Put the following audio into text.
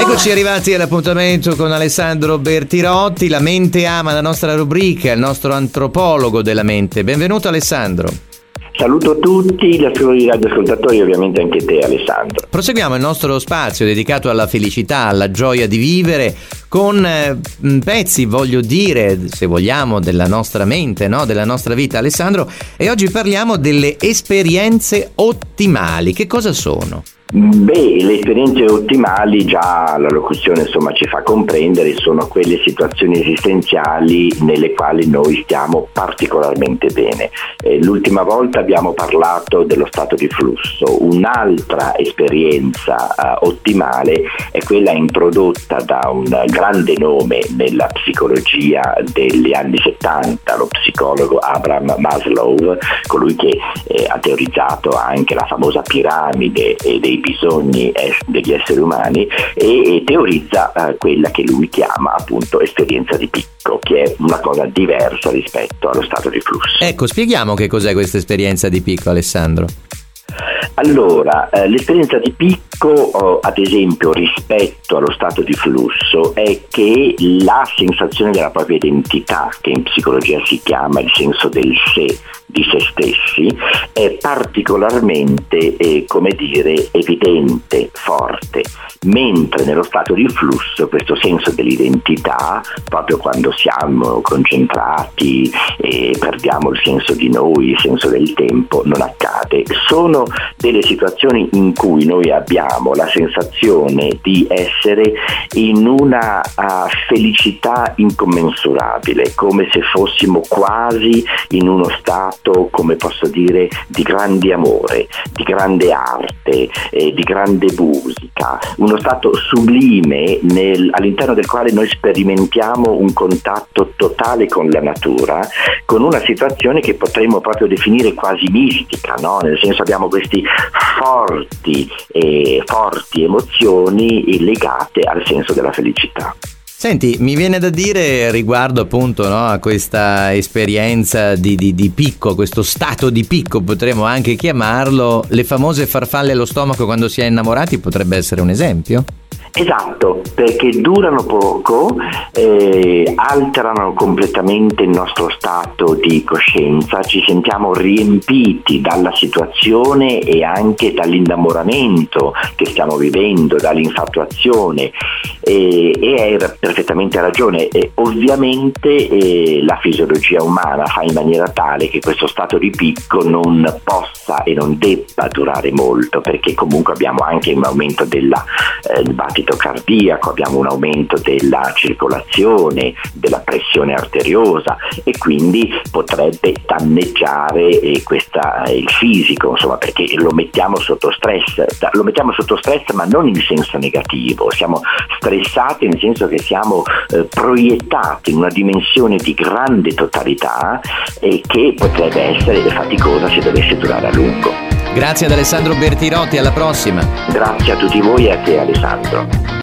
Eccoci arrivati all'appuntamento con Alessandro Bertirotti, La mente ama, la nostra rubrica, il nostro antropologo della mente. Benvenuto Alessandro. Saluto tutti gli radioascoltatori e ovviamente anche te Alessandro. Proseguiamo il nostro spazio dedicato alla felicità, alla gioia di vivere con pezzi, voglio dire, se vogliamo, della nostra mente, no? Della nostra vita, Alessandro, e oggi parliamo delle esperienze ottimali. Che cosa sono? Beh, le esperienze ottimali, già la locuzione insomma ci fa comprendere, sono quelle situazioni esistenziali nelle quali noi stiamo particolarmente bene. L'ultima volta abbiamo parlato dello stato di flusso. Un'altra esperienza ottimale è quella introdotta da un grande nome nella psicologia degli anni 70, lo psicologo Abraham Maslow, colui che ha teorizzato anche la famosa piramide dei bisogni degli esseri umani e teorizza quella che lui chiama appunto esperienza di picco, che è una cosa diversa rispetto allo stato di flusso. Ecco, spieghiamo che cos'è questa esperienza di picco, Alessandro. Allora, l'esperienza di picco, ad esempio, rispetto allo stato di flusso, è che la sensazione della propria identità, che in psicologia si chiama il senso del sé, di se stessi, è particolarmente, evidente, forte, mentre nello stato di flusso questo senso dell'identità, proprio quando siamo concentrati e perdiamo il senso di noi, il senso del tempo, non accade. Sono delle situazioni in cui noi abbiamo la sensazione di essere in una felicità incommensurabile, come se fossimo quasi in uno stato, come posso dire, di grande amore, di grande arte, di grande musica, uno stato sublime all'interno del quale noi sperimentiamo un contatto totale con la natura, con una situazione che potremmo proprio definire quasi mistica, no? Nel senso abbiamo questi forti emozioni legate al senso della felicità. Senti, mi viene da dire riguardo appunto, no, a questa esperienza di picco, questo stato di picco potremmo anche chiamarlo, le famose farfalle allo stomaco quando si è innamorati potrebbe essere un esempio? Esatto, perché durano poco, alterano completamente il nostro stato di coscienza, ci sentiamo riempiti dalla situazione e anche dall'innamoramento che stiamo vivendo, dall'infatuazione, e hai perfettamente ragione. Ovviamente la fisiologia umana fa in maniera tale che questo stato di picco non possa e non debba durare molto, perché comunque abbiamo anche un aumento del battito cardiaco, abbiamo un aumento della circolazione, della pressione arteriosa e quindi potrebbe danneggiare il fisico, insomma, perché lo mettiamo sotto stress ma non in senso negativo, siamo stressati nel senso che siamo proiettati in una dimensione di grande totalità e che potrebbe essere faticosa se dovesse durare a lungo. Grazie ad Alessandro Bertirotti, alla prossima. Grazie a tutti voi e a te Alessandro.